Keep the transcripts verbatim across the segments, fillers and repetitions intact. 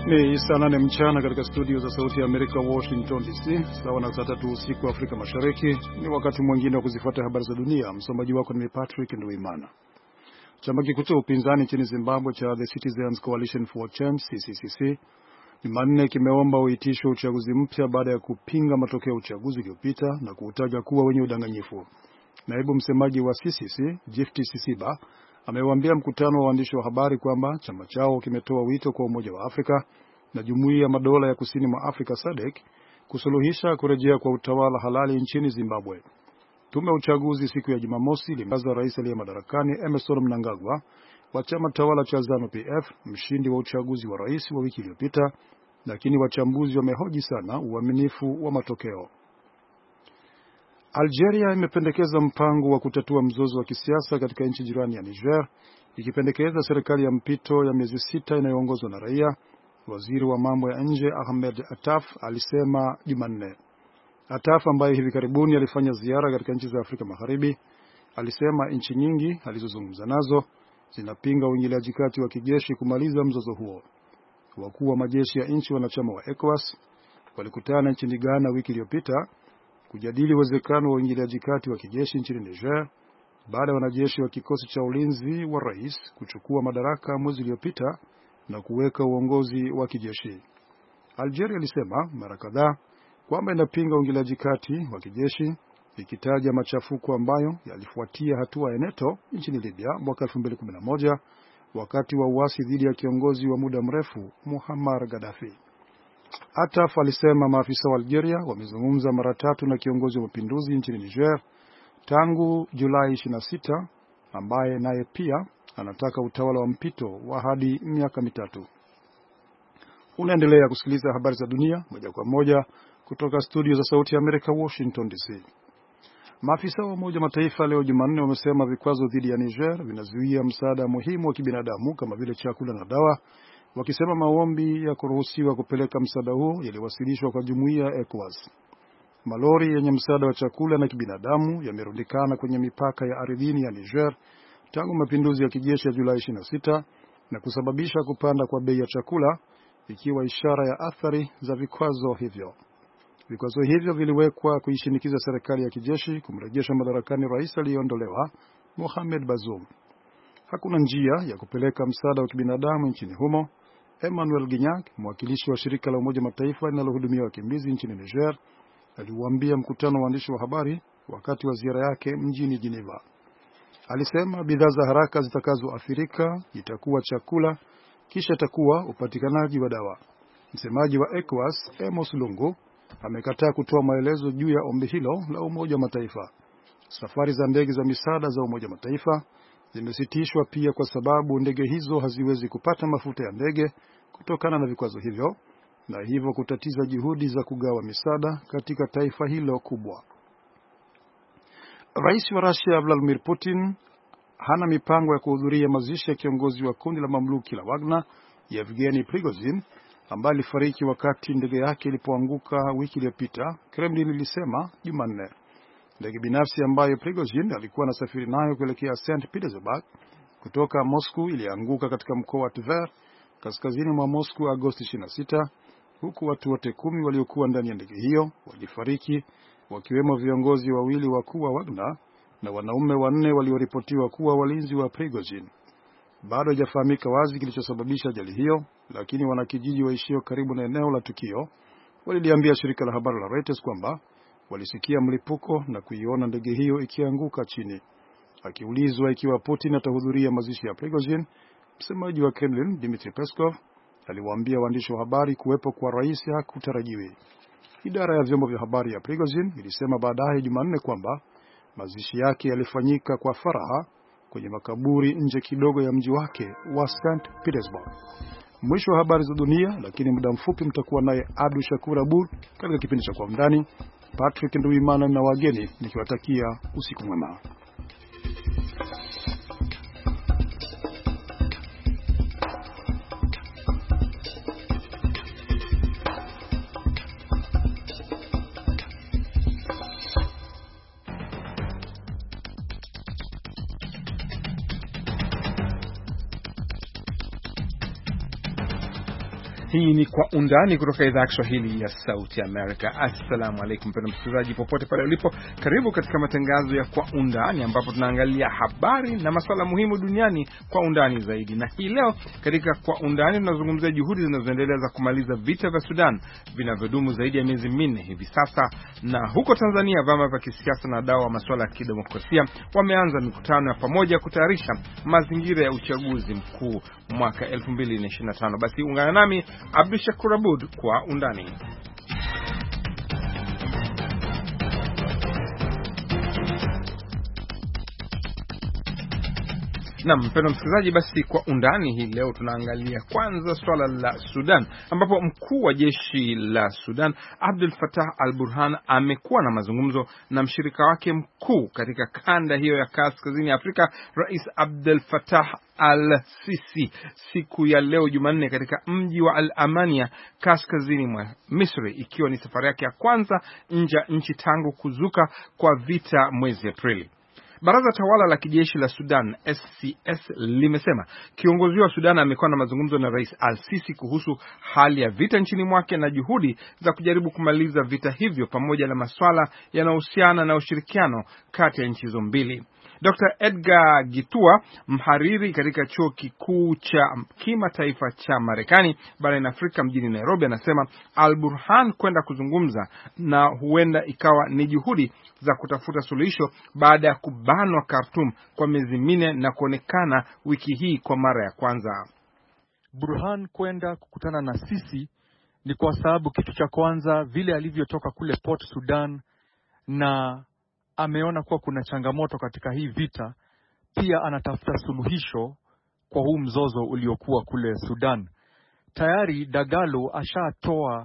Ni saa nane mchana katika studio za Sauti ya Amerika Washington D C, sawa na saa tatu usiku wa Afrika Mashariki. Ni wakati mwingine wa kuzifuata habari za dunia. Msomaji wako ni Patrick Nduimana. Chama kikuu cha upinzani nchini Zimbabwe cha The Citizens Coalition for Change C C C C Jumanne kimeomba uitishwe uchaguzi mpya baada ya kupinga matokeo ya uchaguzi uliopita na kuutaja kuwa wenye udanganyifu. Naibu msemaji wa C C C, Gift Sisiba, amewaambia mkutano wa waandishi wa habari kwamba chama chao kimetoa wito kwa Umoja wa Afrika na Jumuiya ya Madola ya Kusini mwa Afrika S A D C kusuluhisha kurejea kwa utawala halali nchini Zimbabwe. Tume ya uchaguzi siku ya Jumamosi ilimtangaza rais aliye madarakani Emmerson Mnangagwa wa chama tawala cha ZANU P F mshindi wa uchaguzi wa rais wa wiki iliyopita, lakini wachambuzi wamehoji sana uaminifu wa matokeo. Algeria imependekeza mpango wa kutatua mzozo wa kisiasa katika nchi jirani ya Niger, ikipendekeza serikali ya mpito ya miezi sita inayoongozwa na raia. Waziri wa mambo ya nje Ahmed Attaf alisema Jumanne. Attaf ambaye hivi karibuni alifanya ziara katika nchi za Afrika Magharibi, alisema nchi nyingi alizozungumza nazo zinapinga uingiliaji kati wa kijeshi kumaliza mzozo huo. Wakuu wa majeshi ya nchi wanachama wa ECOWAS walikutana nchini Ghana wiki iliyopita kujadili uwezekano wa uingiliaji kati wa kijeshi nchini Niger baada ya wanajeshi wa kikosi cha ulinzi wa rais kuchukua madaraka mwezi uliopita na kuweka uongozi wa kijeshi. Algeria ilisema mara kadhaa kwamba inapinga uingiliaji kati wa kijeshi, ikitaja machafuko ambayo yalifuatia hatua ya NATO nchini Libya mwaka elfu mbili kumi na moja wakati wa uasi dhidi ya kiongozi wa muda mrefu Muammar Gaddafi. Attaf alisema maafisa wa Algeria wamezungumza mara tatu na kiongozi wa mapinduzi nchini Niger tangu Julai ishirini na sita, ambaye naye pia anataka utawala wa mpito wa hadi miaka mitatu. Unaendelea kusikiliza habari za dunia moja kwa moja kutoka studio za Sauti ya Amerika Washington D C. Maafisa wa Umoja Mataifa leo Jumanne wamesema vikwazo dhidi ya Niger vinazuia msaada muhimu wa kibinadamu kama vile chakula na dawa, wakisema maombi ya kuruhusiwa kupeleka msaada huo yaliwasilishwa kwa jumuiya ya ECOWAS. Malori yenye msaada wa chakula na kibinadamu yamerundikana kwenye mipaka ya ardhini ya Niger tangu mapinduzi ya kijeshi ya Julai ishirini na sita na kusababisha kupanda kwa bei ya chakula, ikiwa ishara ya athari za vikwazo hivyo. Vikwazo hivyo viliwekwa kuishinikiza serikali ya kijeshi kumrejesha madarakani rais aliyeondolewa Mohamed Bazoum. Hakuna njia ya kupeleka msaada wa kibinadamu nchini humo. Emmanuel Ginyak, mwakilishi wa shirika la Umoja Mataifa linalohudumia wakimbizi nchini Niger, aliwaambia mkutano wa waandishi wa habari wakati wa ziara yake mjini Geneva. Alisema bidhaa za haraka zitakazoathirika itakuwa chakula, kisha itakuwa upatikanaji wa dawa. Msemaji wa ECOWAS, Amos Lungu, amekataa kutoa maelezo juu ya ombi hilo la Umoja wa Mataifa. Safari za ndege za misaada za Umoja wa Mataifa zimesitishwa pia kwa sababu ndege hizo haziwezi kupata mafuta ya ndege kutokana na vikwazo hivyo, na hivyo kutatiza juhudi za kugawa misaada katika taifa hilo kubwa. Rais wa Russia Vladimir Putin hana mipango ya kuhudhuria mazishi ya kiongozi wa kundi la mamluki la Wagner Yevgeny Prigozhin ambaye alifariki wakati ndege yake ilipoanguka wiki iliyopita, Kremlin ilisema Jumanne. Ndege binafsi ambayo Prigozhin alikuwa anasafiri nayo kuelekea Saint Petersburg kutoka Moscow ilianguka katika mkoa wa Tver, kaskazini mwa Moscow Agosti ishirini na sita, huku watu wote kumi waliokuwa ndani ya ndege hiyo walifariki, wakiwemo viongozi wawili wakuu wa Wagner na wanaume wanne walioripotiwa kuwa walinzi wa Prigozhin. Bado haijafahamika wazi kilichosababisha ajali hiyo, lakini wanakijiji waishio karibu na eneo la tukio waliliambia shirika la habari la Reuters kwamba walisikia mlipuko na kuiona ndege hiyo ikianguka chini. Akiulizwa ikiwa Putin atahudhuria mazishi ya Prigozhin, msemaji wa Kremlin Dmitry Peskov aliwaambia waandishi wa habari kuwepo kwa rais hakutarajiwi. Idara ya vyombo vya habari ya Prigozhin ilisema baadaye Jumanne kwamba mazishi yake yalifanyika kwa faraha kwenye makaburi nje kidogo ya mji wake wa Saint Petersburg. Mwisho wa habari za dunia, lakini muda mfupi mtakuwa naye Abdul Shakur Abud katika kipindi cha Kwa Undani. Patrick Nduimana na wageni nikiwatakia usiku mwema. Hii ni Kwa Undani kutoka idhaa ya Kiswahili ya Sauti Amerika. Assalamu alaykum mpendwa msikilizaji popote pale ulipo. Karibu katika matangazo ya Kwa Undani ambapo tunaangalia habari na masuala muhimu duniani kwa undani zaidi. Na hii leo katika Kwa Undani tunazungumzia juhudi zinazoendelea za kumaliza vita vya Sudan vinavyodumu zaidi ya miezi minne hivi sasa. Na huko Tanzania vyama vya kisiasa na wadau wa masuala ya kidemokrasia wameanza mikutano ya pamoja kutayarisha mazingira ya uchaguzi mkuu mwaka elfu mbili ishirini na tano. Basi ungana nami Abdul Shakur Abud Kwa Undani. Na mpendwa msikilizaji, basi Kwa Undani hii leo tunaangalia kwanza swala la Sudan, ambapo mkuu wa jeshi la Sudan Abdel Fattah al-Burhan amekuwa na mazungumzo na mshirika wake mkuu katika kanda hiyo ya kaskazini Afrika, Rais Abdel Fattah al-Sisi siku ya leo Jumanne katika mji wa Al-Amania kaskazini mwa Misri, ikiwa ni safari yake ya kwanza nje ya nchi tangu kuzuka kwa vita mwezi Aprili. Baraza tawala la kijeshi la Sudan S C S limesema kiongozi wa Sudan amekuwa na mazungumzo na Rais al-Sisi kuhusu hali ya vita nchini mwake na juhudi za kujaribu kumaliza vita hivyo pamoja na masuala yanayohusiana na ushirikiano kati ya nchi hizo mbili. Doctor Edgar Gitua, mhariri katika chuo kikuu cha kimataifa cha Marekani barani Afrika mjini Nairobi, anasema al-Burhan kwenda kuzungumza na huenda ikawa ni juhudi za kutafuta suluhisho baada ya kubanwa Khartoum kwa miezi minne na kuonekana wiki hii kwa mara ya kwanza. Burhan kwenda kukutana na Sisi ni kwa sababu kitu cha kwanza vile alivyotoka kule Port Sudan na ameona kuwa kuna changamoto katika hii vita, pia anatafuta suluhisho kwa huu mzozo uliokuwa kule Sudan. Tayari Dagalo ashatoa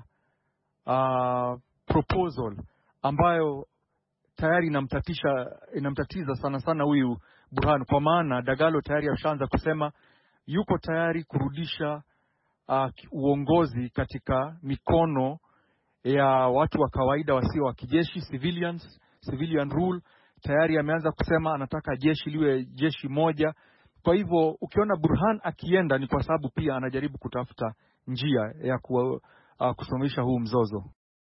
uh, proposal ambayo tayari inamtatisha inamtatiza sana sana huyu Burhan, kwa maana Dagalo tayari ashaanza kusema yuko tayari kurudisha uh, uongozi katika mikono ya watu wa kawaida wasio wa kijeshi, civilians civilian rule. Tayari ameanza kusema anataka jeshi liwe jeshi moja. Kwa hivyo ukiona Burhan akienda ni kwa sababu pia anajaribu kutafuta njia ya ku, uh, kusuluhisha huu mzozo.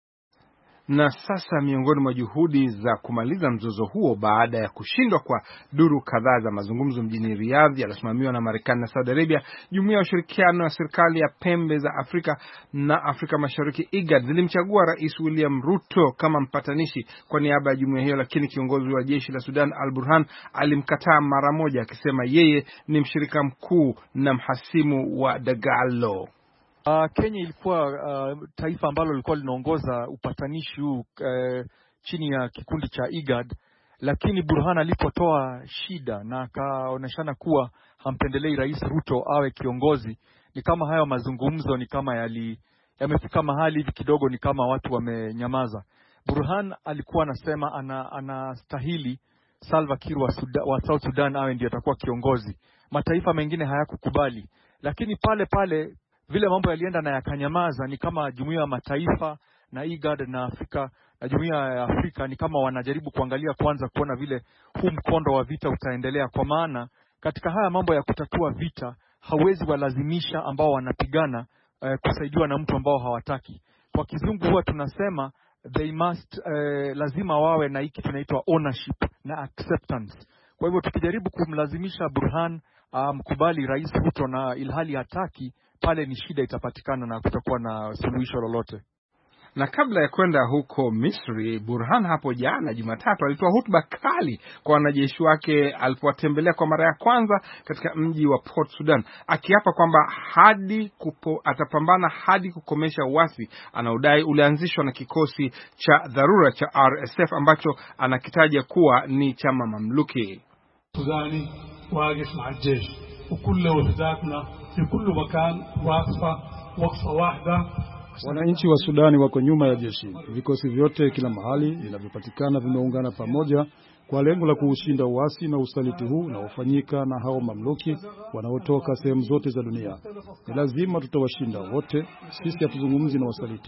Na sasa miongoni mwa juhudi za kumaliza mzozo huo baada ya kushindwa kwa duru kadhaa za mazungumzo mjini Riyadh yaliyosimamiwa na Marekani na Saudi Arabia, Jumuiya ya Ushirikiano wa Serikali ya Pembe za Afrika na Afrika Mashariki I G A D zilimchagua Rais William Ruto kama mpatanishi kwa niaba ya jumuiya hiyo, lakini kiongozi wa jeshi la Sudan al-Burhan alimkataa mara moja akisema yeye ni mshirika mkuu na mhasimu wa Dagalo. Uh, Kenya ilikuwa uh, taifa ambalo lilikuwa linaongoza upatanishi huu uh, chini ya kikundi cha I G A D, lakini Burhan alipotoa shida na akaoneshana kuwa hampendelei Rais Ruto awe kiongozi, ni kama hayo mazungumzo ni kama yali yamefika mahali hivi kidogo ni kama watu wamenyamaza. Burhan alikuwa anasema ana anastahili Salva Kiir wa, wa South Sudan awe ndiye atakuwa kiongozi. Mataifa mengine hayakukubali, lakini pale pale vile mambo yalienda na yakanyamaza, ni kama Jumuiya ya Mataifa na I G A D na Afrika na Jumuiya ya Afrika ni kama wanajaribu kuangalia kwanza kuona vile huu mkondo wa vita utaendelea, kwa maana katika haya mambo ya kutatua vita hawezi walazimisha ambao wanapigana eh, kusaidiwa na mtu ambao hawataki. Kwa kizungu huwa tunasema they must eh, lazima wawe na hiki tunaitwa ownership na acceptance. Kwa hivyo tukijaribu kumlazimisha Burhan mkubali um, Rais Ruto na ilhali hataki, pale ni shida itapatikana na kutakuwa na suluhisho lolote. Na kabla ya kwenda huko Misri, Burhan hapo jana Jumatatu alitoa hotuba kali kwa wanajeshi wake alipowatembelea kwa mara ya kwanza katika mji wa Port Sudan, akiapa kwamba hadi kupo, atapambana hadi kukomesha uasi anaodai ulianzishwa na kikosi cha dharura cha R S F ambacho anakitaja kuwa ni chama mamluki. Sudani واقف مع الجيش وكل وحداتنا في كل مكان واقفة وقفة واحدة. Wananchi wa Sudani wako nyuma ya jeshi. Vikosi vyote kila mahali vinavyopatikana vimeungana pamoja kwa lengo la kuushinda uasi na usaliti huu unaofanyika na hao mamluki wanaotoka sehemu zote za dunia. Ni lazima tutawashinda wote. Sisi hatuzungumzi na wasaliti.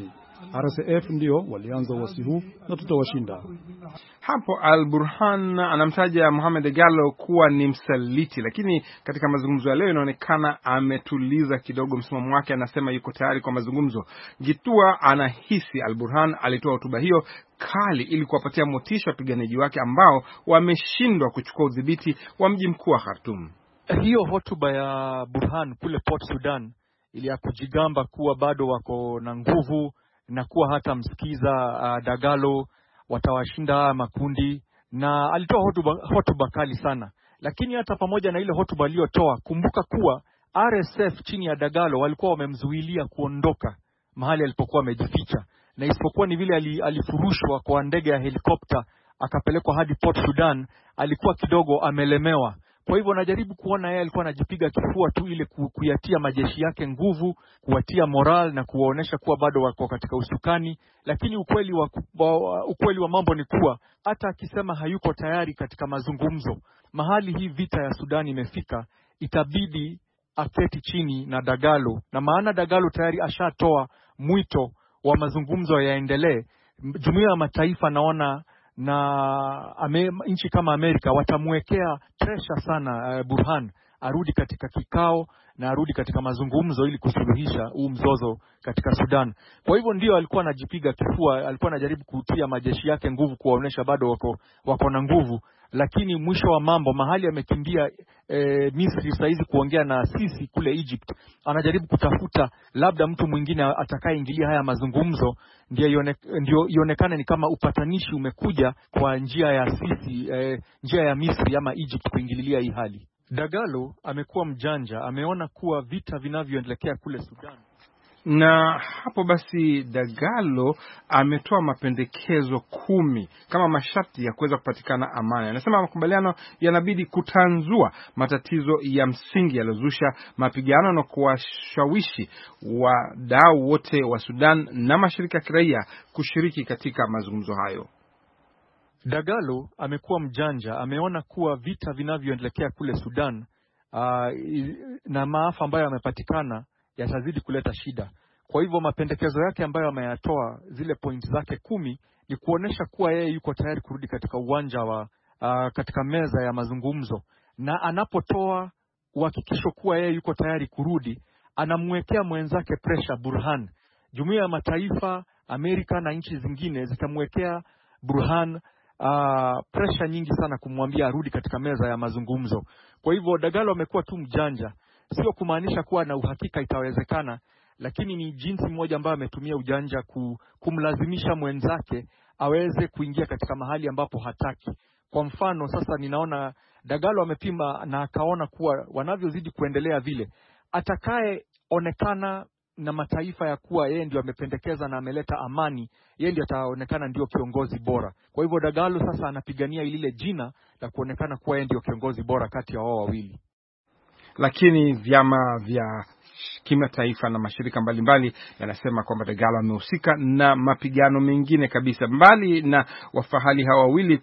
R S F ndio walianza uasi huu na tutawashinda. Hapo Al-Burhan anamtaja Mohamed Dagalo kuwa ni msaliti, lakini katika mazungumzo ya leo inaonekana ametuliza kidogo msimamo wake, anasema yuko tayari kwa mazungumzo. Gitua anahisi Al-Burhan alitoa hotuba hiyo kali ili kuwapatia motisha wapiganaji wake ambao wameshindwa kuchukua udhibiti wa mji mkuu wa Khartoum. Hiyo hotuba ya Burhan kule Port Sudan ili ya kujigamba kuwa bado wako na nguvu na kuwa hata msikiza uh, Dagalo watawashinda makundi, na alitoa hotuba, hotuba kali sana. Lakini hata pamoja na ile hotuba aliyotoa, kumbuka kuwa R S F chini ya Dagalo walikuwa wamemzuilia kuondoka mahali alipokuwa amejificha, na isipokuwa ni vile alifurushwa kwa ndege ya helikopta akapelekwa hadi Port Sudan, alikuwa kidogo amelemewa. Kwa hivyo najaribu kuona yeye alikuwa anajipiga kifua tu ile kuyatia majeshi yake nguvu, kuwatia moral na kuwaonesha kuwa bado wako katika usukani. Lakini ukweli wa, ukweli wa mambo ni kuwa hata akisema hayuko tayari katika mazungumzo, mahali hii vita ya Sudan imefika, itabidi aketi chini na Dagalo, na maana Dagalo tayari ashatoa mwito wa mazungumzo yaendelee. Jumuiya ya Mataifa naona na ame, nchi kama Amerika watamwekea pressure sana uh, Burhan arudi katika kikao na arudi katika mazungumzo ili kusuluhisha huu mzozo katika Sudan. Kwa hivyo ndio alikuwa anajipiga kifua, alikuwa anajaribu kutia majeshi yake nguvu, kuwaonesha bado wako wako na nguvu. Lakini mwisho wa mambo, mahali amekimbia e, Misri saizi kuongea na sisi kule Egypt, anajaribu kutafuta labda mtu mwingine atakayeingilia haya mazungumzo, ndio ione, ndio ionekane ni kama upatanishi umekuja kwa njia ya sisi e, njia ya Misri ama Egypt kuingililia hii hali. Dagalo amekuwa mjanja, ameona kuwa vita vinavyoendelea kule Sudan. Na hapo basi Dagalo ametoa mapendekezo kumi kama masharti ya kuweza kupatikana amani. Anasema makubaliano yanabidi kutanzua matatizo ya msingi yaliyozusha mapigano na kuwashawishi wadau wote wa Sudan na mashirika ya kiraia kushiriki katika mazungumzo hayo. Dagalo amekuwa mjanja, ameona kuwa vita vinavyoendelea kule Sudan uh, na maafa ambayo yamepatikana yatazidi kuleta shida. Kwa hivyo mapendekezo yake ambayo ameyatoa, zile point zake kumi, ni kuonesha kuwa yeye yuko tayari kurudi katika uwanja wa uh, katika meza ya mazungumzo. Na anapotoa uhakikisho kuwa yeye yuko tayari kurudi, anamwekea mwenzake pressure Burhan. Jumuiya ya Mataifa, Amerika na nchi zingine zitamwekea Burhan uh, pressure nyingi sana kumwambia arudi katika meza ya mazungumzo. Kwa hivyo Dagalo amekuwa tu mjanja, sio kumaanisha kuwa na uhakika itawezekana, lakini ni jinsi mmoja ambayo ametumia ujanja kumlazimisha mwenzake aweze kuingia katika mahali ambapo hataki. Kwa mfano sasa ninaona Dagalo amepima na akaona kuwa wanavyozidi kuendelea vile, atakaye onekana na mataifa ya kuwa yeye ndio amependekeza na ameleta amani, yeye ndio ataonekana ndio kiongozi bora. Kwa hivyo Dagalo sasa anapigania ile jina la kuonekana kuwa yeye ndio kiongozi bora kati ya wao wawili. Lakini vyama vya kimataifa na mashirika mbalimbali yanasema kwamba Dagalo amehusika na mapigano mengine kabisa, mbali na wafahali hawa wawili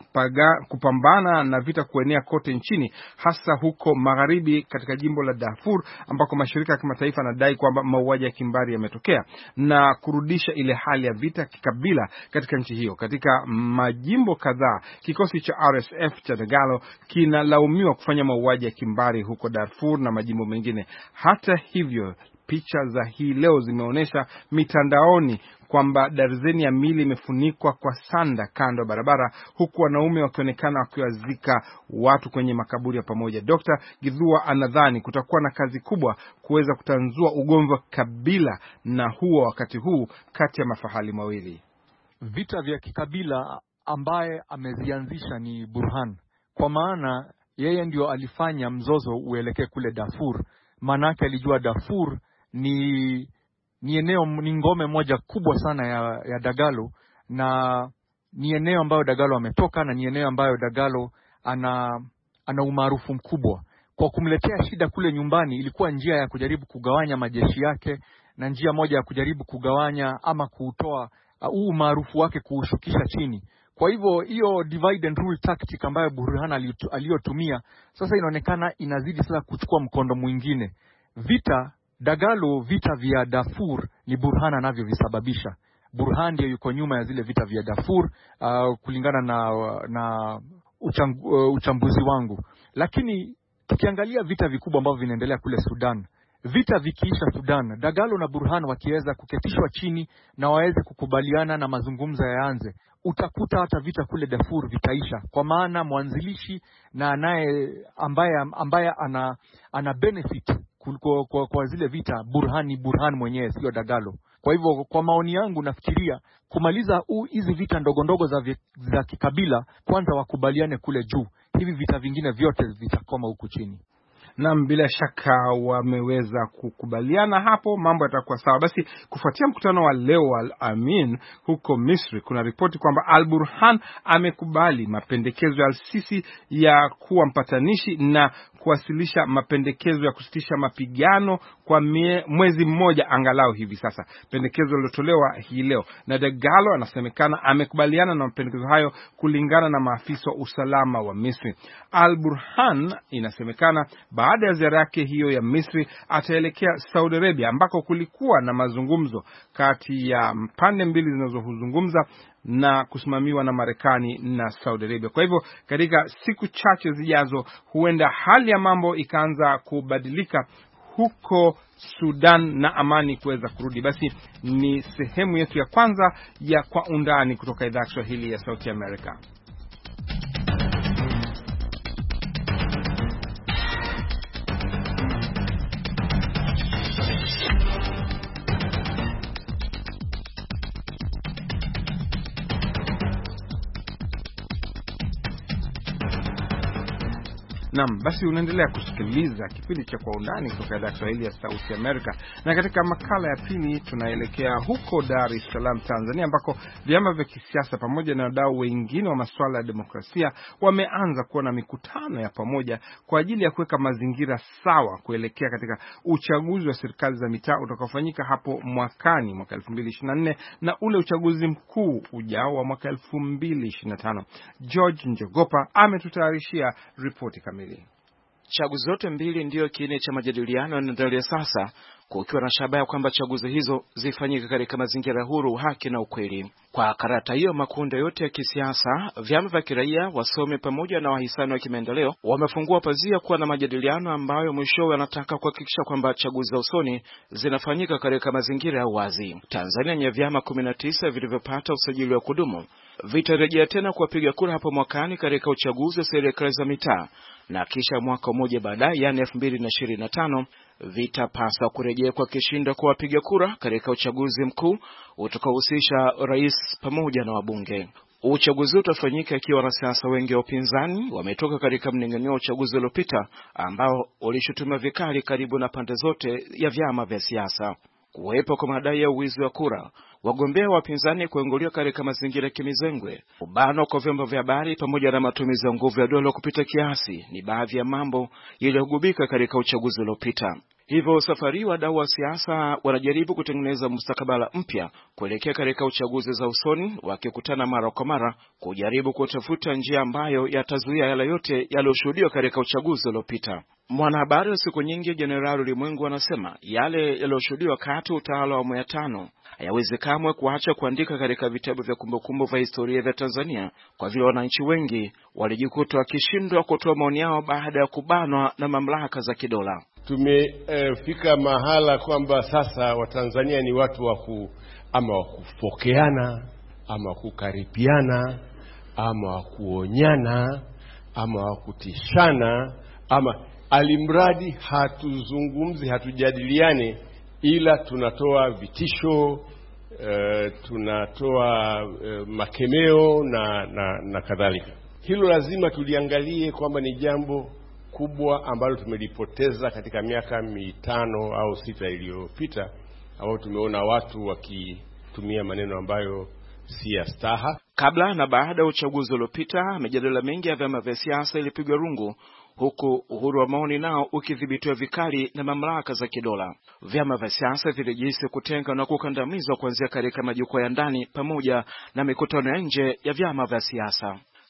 kupambana na vita kuenea kote nchini, hasa huko magharibi katika jimbo la Darfur ambako mashirika ya kimataifa yanadai kwamba mauaji ya kimbari yametokea na kurudisha ile hali ya vita kikabila katika nchi hiyo. Katika majimbo kadhaa, kikosi cha R S F cha Dagalo kinalaumiwa kufanya mauaji ya kimbari huko Darfur na majimbo mengine. Hata hivyo, picha za hii leo zimeonyesha mitandaoni kwamba darzeni ya mili imefunikwa kwa sanda kando ya barabara, huku wanaume wakionekana wakiwazika watu kwenye makaburi ya pamoja. Dokta Githua anadhani kutakuwa na kazi kubwa kuweza kutanzua ugomvi wa kabila na huo wakati huu kati ya mafahali mawili. Vita vya kikabila ambaye amezianzisha ni Burhan, kwa maana yeye ndio alifanya mzozo uelekee kule Darfur. Manake alijua Darfur ni ni eneo ni ngome moja kubwa sana ya, ya Dagalo, na ni eneo ambayo Dagalo ametoka, na ni eneo ambayo Dagalo ana ana umaarufu mkubwa. Kwa kumletea shida kule nyumbani, ilikuwa njia ya kujaribu kugawanya majeshi yake na njia moja ya kujaribu kugawanya ama kuutoa huu uh, umaarufu wake kuushukisha chini. Kwa hivyo hiyo divide and rule tactic ambayo Burhan aliyotumia sasa inaonekana inazidi sasa kuchukua mkondo mwingine. Vita Dagalo, vita vya Darfur ni Burhan anavyovisababisha. Burhan ndiye yuko nyuma ya zile vita vya Darfur, uh, kulingana na na uchang, uh, uchambuzi wangu. Lakini tukiangalia vita vikubwa ambavyo vinaendelea kule Sudan, vita vikiisha Sudan, Dagalo na Burhan wakiweza kuketishwa chini na waweze kukubaliana na mazungumzo yaanze, utakuta hata vita kule Darfur vitaisha, kwa maana mwanzilishi na anaye ambaye ambaye ana ana benefit kwa, kwa, kwa zile vita Burhan ni Burhan mwenyewe, sio Dagalo. Kwa hivyo kwa maoni yangu nafikiria kumaliza hizi vita ndogo ndogo za, za kikabila, kwanza wakubaliane kule juu, hivi vita vingine vyote vitakoma huku chini. Naam, bila shaka wameweza kukubaliana hapo, mambo yatakuwa sawa. Basi kufuatia mkutano wa leo Al Amin huko Misri, kuna ripoti kwamba Al Burhan amekubali mapendekezo ya Al-Sisi ya kuwa mpatanishi na kuwasilisha mapendekezo ya kusitisha mapigano kwa mie, mwezi mmoja angalau hivi sasa. Pendekezo lilotolewa hii leo na Dagalo anasemekana amekubaliana na mapendekezo hayo kulingana na maafisa wa usalama wa Misri. Al Burhan inasemekana baada ya ziara yake hiyo ya Misri ataelekea Saudi Arabia, ambako kulikuwa na mazungumzo kati ya pande mbili zinazozungumza na kusimamiwa na Marekani na Saudi Arabia. Kwa hivyo katika siku chache zijazo huenda hali ya mambo ikaanza kubadilika huko Sudan na amani kuweza kurudi. Basi ni sehemu yetu ya kwanza ya Kwa Undani kutoka idhaa ya Kiswahili ya Sauti ya Amerika. Naam, basi unaendelea kusikiliza kipindi cha Kwa Undani kutoka idhaa ya Kiswahili ya Sauti ya Amerika. Na katika makala ya pili tunaelekea huko Dar es Salaam, Tanzania, ambako vyama vya kisiasa pamoja na wadau wengine wa masuala ya demokrasia wameanza kuwa na mikutano ya pamoja kwa ajili ya kuweka mazingira sawa kuelekea katika uchaguzi wa serikali za mitaa utakaofanyika hapo mwakani mwaka elfu mbili ishirini na nne na ule uchaguzi mkuu ujao wa mwaka elfu mbili ishirini na tano. George Njogopa ametutayarishia ripoti kamili. Chaguzi zote mbili ndiyo kiini cha majadiliano yanayoendelea sasa, kukiwa na shabaha kwamba chaguzi hizo zifanyike katika mazingira huru, haki na ukweli. Kwa karata hiyo, makundi yote ya kisiasa, vyama vya kiraia, wasomi pamoja na wahisani wa kimaendeleo wamefungua pazia kuwa na majadiliano ambayo mwishowe yanataka kuhakikisha kwamba chaguzi za usoni zinafanyika katika mazingira ya wazi. Tanzania yenye vyama kumi na tisa vilivyopata usajili wa kudumu vitarejea tena kuwapiga kura hapo mwakani katika uchaguzi wa serikali za mitaa, na kisha mwaka mmoja baadaye, yani elfu mbili na ishirini na tano, vitapaswa kurejea kwa kishindo kwa wapiga kura katika uchaguzi mkuu utakaohusisha rais pamoja na wabunge. Uchaguzi utafanyika ikiwa wanasiasa wengi wa upinzani wametoka katika mning'anio wa uchaguzi uliopita ambao ulishutumiwa vikali karibu na pande zote ya vyama vya siasa. Kuwepo kwa madai ya uwizi wa kura, wagombea wa upinzani kuingilia katika mazingira kimizengwe, ubano kwa vyombo vya habari pamoja na matumizi ya nguvu ya dola kupita kiasi ni baadhi ya mambo yaliyogubika katika uchaguzi uliopita. Hivyo safari wadau wa siasa wanajaribu kutengeneza mustakabala mpya kuelekea katika uchaguzi za usoni, wakikutana mara kwa mara kujaribu kutafuta njia ambayo yatazuia yale yote yaliyoshuhudiwa katika uchaguzi uliopita. Mwanahabari wa siku nyingi Jenerali Ulimwengu anasema yale yaliyoshuhudiwa kati utawala wa awamu ya tano hayawezi kamwe kuacha kuandika katika vitabu vya kumbukumbu vya historia vya Tanzania, kwa vile wananchi wengi walijikuta wakishindwa kutoa maoni yao baada ya kubanwa na mamlaka za kidola. Tumefika eh, mahala kwamba sasa Watanzania ni watu wa ku ama wa kufokeana ama wa kukaripiana ama wa kuonyana ama wa kutishana, ama alimradi hatuzungumzi, hatujadiliane, ila tunatoa vitisho, uh, tunatoa uh, makemeo na, na, na kadhalika. Hilo lazima tuliangalie kwamba ni jambo kubwa ambalo tumelipoteza katika miaka mitano au sita iliyopita, ambao tumeona watu wakitumia maneno ambayo si ya staha. Kabla na baada ya uchaguzi uliopita, mijadala mingi ya vyama vya siasa ilipigwa rungu, huku uhuru wa maoni nao ukidhibitiwa vikali na mamlaka za kidola. Vyama vya siasa vilijisi kutenga na kukandamizwa kuanzia katika majukwaa ya ndani pamoja na mikutano ya nje ya vyama vya siasa.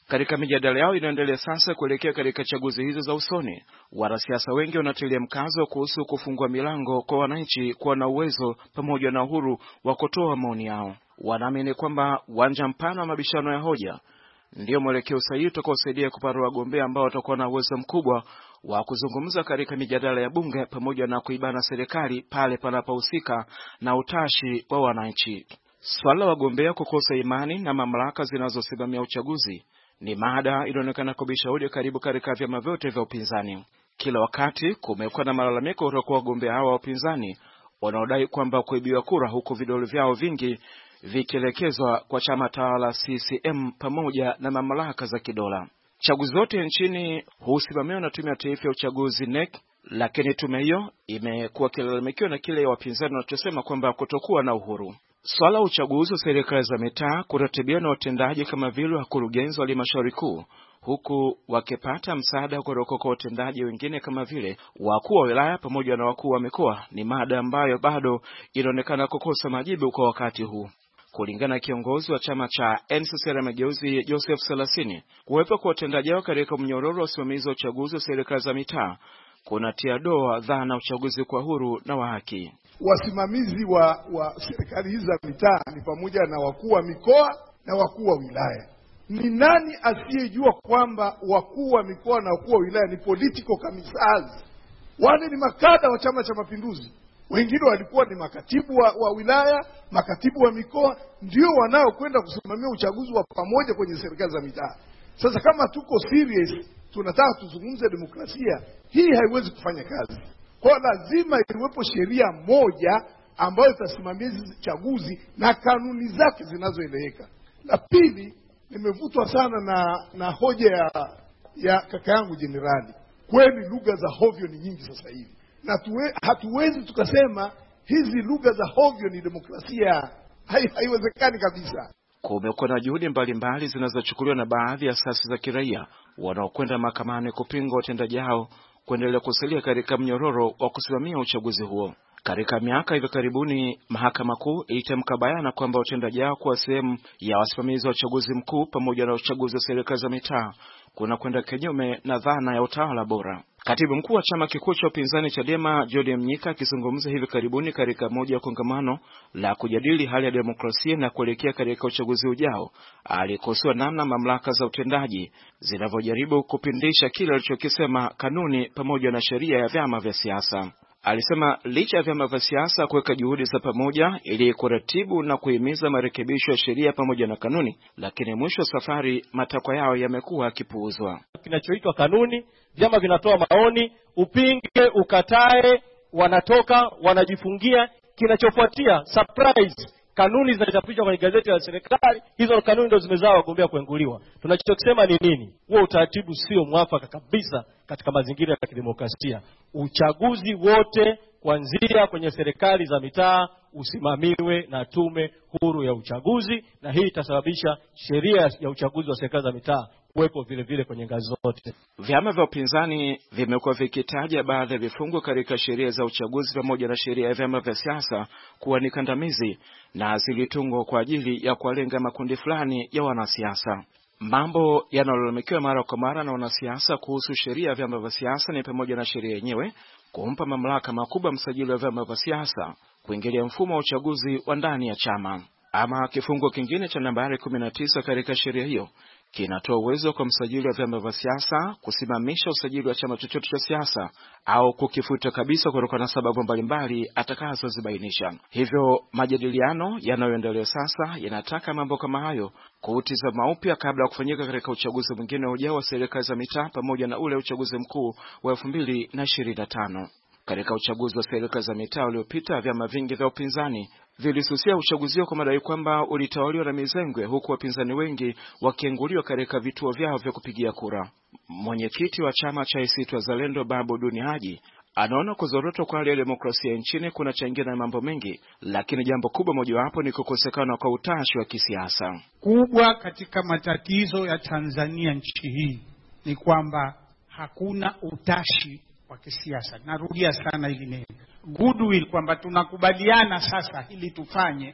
Katika mijadala yao inaendelea sasa kuelekea katika chaguzi hizo za usoni, wanasiasa wengi wanatilia mkazo kuhusu kufungua milango kwa wananchi kuwa na uwezo pamoja na uhuru wa kutoa maoni yao. Wanaamini kwamba uwanja mpana wa mabishano ya hoja ndio mwelekeo sahihi utakaosaidia kupata wagombea ambao watakuwa na uwezo mkubwa wa kuzungumza katika mijadala ya bunge pamoja na kuibana serikali pale panapohusika na utashi wa wananchi. Swala la wagombea kukosa imani na mamlaka zinazosimamia uchaguzi ni mada inaonekana kubisha hodi karibu katika vyama vyote vya upinzani. Kila wakati kumekuwa na malalamiko kutoka kwa wagombea hawa wa upinzani wanaodai kwamba kuibiwa kura huku vidole vyao vingi vikielekezwa kwa chama tawala C C M pamoja na mamlaka za kidola. Chaguzi zote nchini husimamiwa na Tume ya Taifa ya Uchaguzi N E C, lakini tume hiyo imekuwa kilalamikiwa na kile wapinzani wanachosema kwamba kutokuwa na uhuru. Swala uchaguzi wa serikali za mitaa kuratibiwa na watendaji kama vile wakurugenzi wa halmashauri kuu, huku wakipata msaada kutoka kwa watendaji wengine kama vile wakuu wa wilaya pamoja na wakuu wa mikoa, ni mada ambayo bado inaonekana kukosa majibu kwa wakati huu. Kulingana na kiongozi wa chama cha N C C R Mageuzi Joseph Salasini, kuwepo kwa watendaji hao katika mnyororo wa usimamizi wa uchaguzi wa serikali za mitaa kunatia doa dhana uchaguzi kwa huru na wa haki. Wasimamizi wa, wa serikali hizi za mitaa ni pamoja na wakuu wa mikoa na wakuu wa wilaya. Ni nani asiyejua kwamba wakuu wa mikoa na wakuu wa wilaya ni political commissars? Wale ni makada wa Chama cha Mapinduzi. Wengine walikuwa ni makatibu wa, wa wilaya, makatibu wa mikoa, ndio wanao kwenda kusimamia uchaguzi wa pamoja kwenye serikali za mitaa. Sasa kama tuko serious, tunataka tuzungumze demokrasia, hii haiwezi kufanya kazi. Kwa lazima iwepo sheria moja ambayo itasimamia hizi chaguzi na kanuni zake zinazoeleweka. La pili, nimevutwa sana na na hoja ya ya kaka yangu Jenerali. Kweli lugha za hovyo ni nyingi sasa hivi. Na tuwe, hatuwezi tukasema hizi lugha za hovyo ni demokrasia. Hai, haiwezekani kabisa. Kumekuwa na juhudi mbalimbali zinazochukuliwa na baadhi ya asasi za kiraia wanaokwenda mahakamani kupinga watendaji hao kuendelea kusalia katika mnyororo wa kusimamia uchaguzi huo. Katika miaka hivi karibuni, Mahakama Kuu ilitamka bayana kwamba watendaji hao kwa sehemu ya wasimamizi wa uchaguzi mkuu pamoja na uchaguzi wa serikali za mitaa kuna kwenda kinyume na dhana ya utawala bora. Katibu mkuu wa chama kikuu cha upinzani Chadema John Mnyika akizungumza hivi karibuni katika moja ya kongamano la kujadili hali ya demokrasia na kuelekea katika uchaguzi ujao, alikosoa namna mamlaka za utendaji zinavyojaribu kupindisha kile alichokisema kanuni pamoja na sheria ya vyama vya siasa. Alisema licha ya vyama vya siasa kuweka juhudi za pamoja ili kuratibu na kuhimiza marekebisho ya sheria pamoja na kanuni, lakini mwisho wa safari matakwa yao yamekuwa kipuuzwa. Kinachoitwa kanuni, vyama vinatoa maoni, upinge, ukatae, wanatoka, wanajifungia, kinachofuatia surprise, kanuni zinachapishwa kwenye gazeti la serikali, hizo kanuni ndio zimezaa wagombea kuenguliwa. Tunachokisema ni nini? Huo utaratibu sio mwafaka kabisa katika mazingira ya kidemokrasia. Uchaguzi wote kuanzia kwenye serikali za mitaa usimamiwe na tume huru ya uchaguzi, na hii itasababisha sheria ya uchaguzi wa serikali za mitaa kuwepo vile vile kwenye ngazi zote. Vyama vya upinzani vimekuwa vikitaja baadhi ya vifungu katika sheria za uchaguzi pamoja na sheria ya vyama vya siasa kuwa ni kandamizi na zilitungwa kwa ajili ya kuwalenga makundi fulani ya wanasiasa. Mambo yanayolalamikiwa mara kwa mara na wanasiasa kuhusu sheria ya vyama vya siasa ni pamoja na sheria yenyewe kumpa mamlaka makubwa msajili wa vyama vya siasa kuingilia mfumo wa uchaguzi wa ndani ya chama. Ama kifungu kingine cha nambari kumi na tisa katika sheria hiyo kinatoa uwezo kwa msajili wa vyama vya siasa kusimamisha usajili wa chama chochote cha siasa au kukifuta kabisa kutokana na sababu mbalimbali atakazozibainisha. Hivyo majadiliano yanayoendelea sasa yanataka mambo kama hayo kutizama upya kabla ya kufanyika katika uchaguzi mwingine ujao wa serikali za mitaa pamoja na ule uchaguzi mkuu wa elfu mbili na ishirini na tano. Katika uchaguzi wa serikali za mitaa uliopita, vyama vingi vya upinzani vilisusia uchaguzi kwa madai kwamba ulitawaliwa na mizengwe, huku wapinzani wengi wakienguliwa katika vituo vyao vya kupigia kura. Mwenyekiti wa chama cha A C T Wazalendo Babu Duni Haji anaona kuzorota kwa hali ya demokrasia nchini kunachangia na mambo mengi, lakini jambo kubwa mojawapo ni kukosekana kwa utashi wa kisiasa. Kubwa katika matatizo ya Tanzania nchi hii ni kwamba hakuna utashi wa kisiasa. Narudia sana hili neno. Goodwill, kwamba tunakubaliana sasa ili tufanye,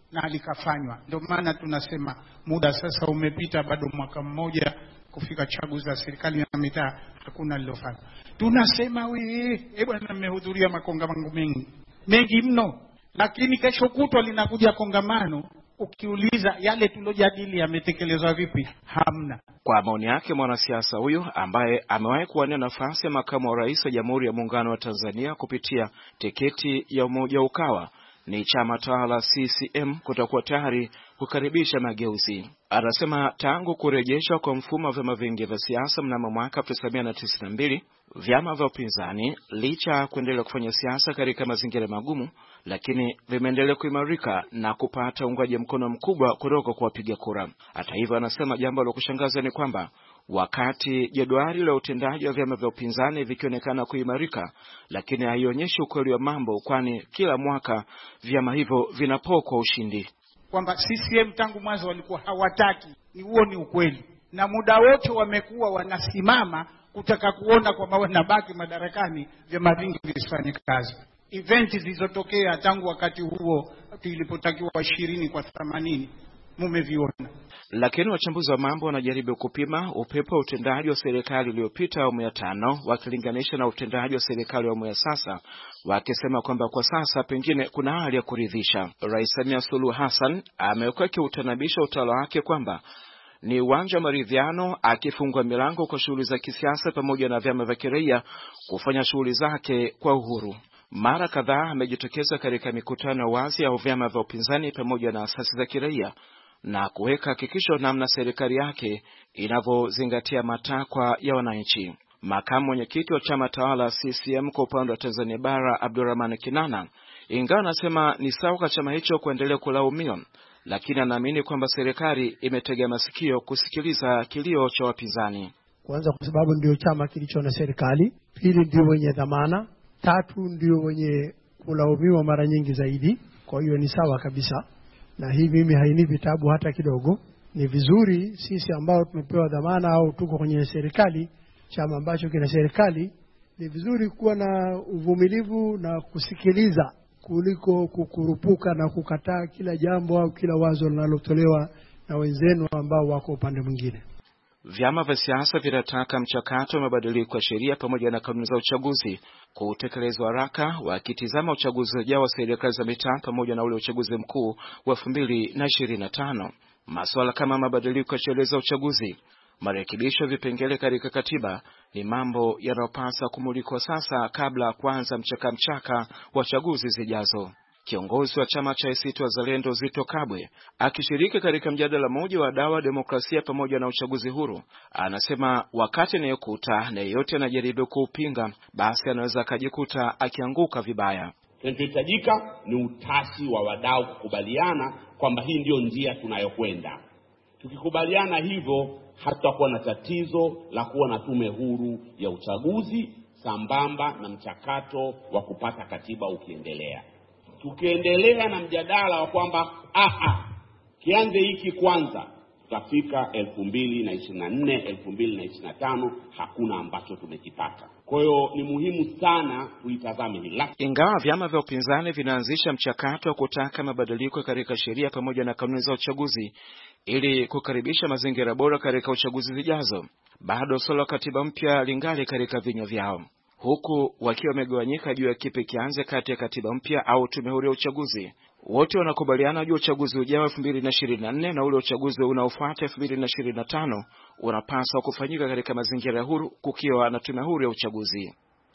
na likafanywa. Ndio maana tunasema muda sasa umepita, bado mwaka mmoja kufika chaguzi za serikali na mitaa, hakuna lilofanya. Tunasema wewe, eh bwana, nimehudhuria makongamano mengi mengi mno, lakini kesho kutwa linakuja kongamano, ukiuliza yale tulojadili yametekelezwa vipi, hamna. Kwa maoni yake, mwanasiasa huyu ambaye amewahi kuwania nafasi ya makamu wa rais wa Jamhuri ya Muungano wa Tanzania kupitia tiketi ya Umoja Ukawa, ni chama tawala C C M kutakuwa tayari kukaribisha mageuzi. Anasema tangu kurejeshwa kwa mfumo wa vyama vingi vya siasa mnamo mwaka elfu tisa mia tisini na mbili, vyama vya upinzani licha kuendelea kufanya siasa katika mazingira magumu, lakini vimeendelea kuimarika na kupata uungwaji mkono mkubwa kutoka kwa wapiga kura. Hata hivyo, anasema jambo la kushangaza ni kwamba wakati jedwali la utendaji wa vyama vya upinzani vikionekana kuimarika, lakini haionyeshi ukweli wa mambo, kwani kila mwaka vyama hivyo vinapokwa ushindi. Kwamba C C M tangu mwanzo walikuwa hawataki, ni huo ni ukweli, na muda wote wamekuwa wanasimama kutaka kuona kwamba wanabaki madarakani, vyama vingi visifanye kazi. Events zilizotokea tangu wakati huo tulipotakiwa ishirini kwa themanini mumeviona. Lakini wachambuzi wa mambo wanajaribu kupima upepo wa utendaji wa serikali iliyopita awamu ya tano wakilinganisha na utendaji wa serikali wa awamu ya sasa, wakisema kwamba kwa sasa pengine kuna hali ya kuridhisha. Rais Samia Suluhu Hassan amekuwa akiutanabisha utawala wake kwamba ni uwanja wa maridhiano, akifungua milango kwa shughuli za kisiasa pamoja na vyama vya kiraia kufanya shughuli zake kwa uhuru. Mara kadhaa amejitokeza katika mikutano wazi ya vyama vya upinzani pamoja na asasi za kiraia na kuweka hakikisho namna serikali yake inavyozingatia matakwa ya wananchi. Makamu mwenyekiti wa chama tawala C C M kwa upande wa Tanzania Bara, Abdurrahman Kinana, ingawa anasema ni sawa kwa chama hicho kuendelea kulaumiwa, lakini anaamini kwamba serikali imetega masikio kusikiliza kilio cha wapinzani. Kwanza kwa sababu ndio chama kilicho na serikali, pili ndio wenye dhamana, tatu ndio wenye kulaumiwa mara nyingi zaidi. Kwa hiyo ni sawa kabisa, na hii mimi hainipi tabu hata kidogo. Ni vizuri sisi ambao tumepewa dhamana au tuko kwenye serikali, chama ambacho kina serikali, ni vizuri kuwa na uvumilivu na kusikiliza kuliko kukurupuka na kukataa kila jambo au kila wazo linalotolewa na wenzenu ambao wako upande mwingine. Vyama vya siasa vinataka mchakato wa mabadiliko ya sheria pamoja na kanuni za uchaguzi kutekelezwa haraka, wakitizama uchaguzi ujao wa serikali za mitaa pamoja na ule uchaguzi mkuu wa elfu mbili na ishirini na tano. Masuala kama mabadiliko ya sheria za uchaguzi, marekebisho vipengele katika katiba ni mambo yanayopaswa kumulikwa sasa kabla ya kuanza mchaka mchaka wa chaguzi zijazo. Kiongozi wa chama cha A C T Wazalendo Zitto Kabwe, akishiriki katika mjadala mmoja wa dawa demokrasia pamoja na uchaguzi huru, anasema wakati anayokuta na yeyote anajaribu kuupinga, basi anaweza akajikuta akianguka vibaya. Kinachohitajika ni utashi wa wadau kukubaliana kwamba hii ndio njia tunayokwenda. Tukikubaliana hivyo, hatutakuwa na tatizo la kuwa na tume huru ya uchaguzi sambamba na mchakato wa kupata katiba ukiendelea. Tukiendelea na mjadala wa kwamba aha kianze hiki kwanza, tutafika elfu mbili na ishirini na nne elfu mbili na ishirini na tano hakuna ambacho tumekipata. Kwa hiyo ni muhimu sana tuitazame hili. Ingawa vyama vya upinzani vinaanzisha mchakato wa kutaka mabadiliko katika sheria pamoja na kanuni za uchaguzi ili kukaribisha mazingira bora katika uchaguzi zijazo, bado swala katiba mpya lingali katika vinywa vyao, huku wakiwa wamegawanyika juu ya kipi kianze kati ya katiba mpya au tume huru ya uchaguzi. Wote wanakubaliana juu uchaguzi ujao elfu mbili na ishirini na nne na ule uchaguzi unaofuata elfu mbili na ishirini na tano unapaswa kufanyika katika mazingira huru, kukiwa na tume huru ya uchaguzi.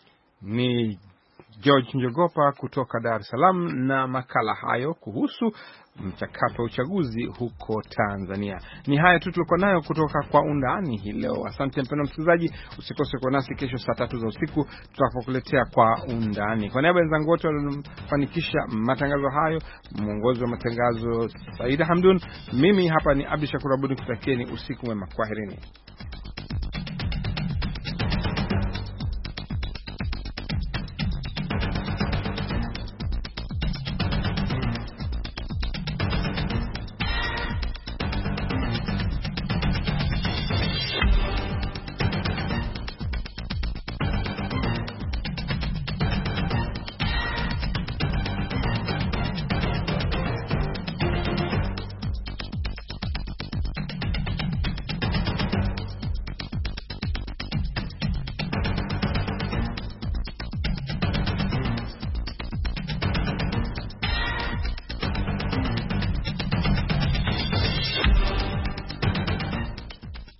Ni George Njogopa kutoka Dar es Salaam na makala hayo kuhusu mchakato wa uchaguzi huko Tanzania. Ni haya tu tulikuwa nayo kutoka kwa undani hii leo. Asante mpendwa msikilizaji, usikose kuwa nasi kesho saa tatu za usiku tutakapokuletea kwa undani. Kwa niaba ya wenzangu wote waliofanikisha matangazo hayo, mwongozi wa matangazo Saida Hamdun, mimi hapa ni Abdi Shakur Abudi, kutakieni usiku mwema. Kwaherini.